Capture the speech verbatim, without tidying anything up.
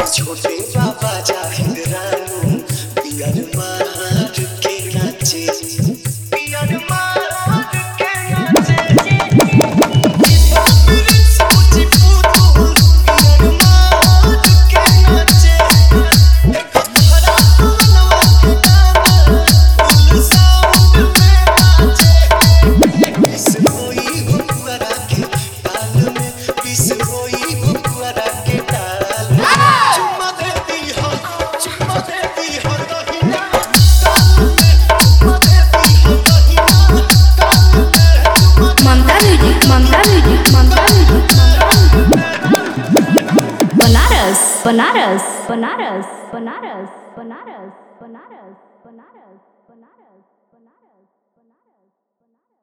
छोटे बाबा जाहिद रानू पियर मार के नाचे पियर मार के नाचे सोची पुतुल पियर मार के नाचे हरा मनवा के गाना फुल साउंड में नाचे इस होई बुआरा के ताल में इस होई बुआरा के ताल चुम्मा देती हो चुम्मा देती हो रहीना ताल में चुम्मा देती हो रहीना ताल में Mamta music Mamta music Mamta music Banaras Banaras Banaras Banaras Banaras Banaras Banaras Banaras Banaras Banaras Banaras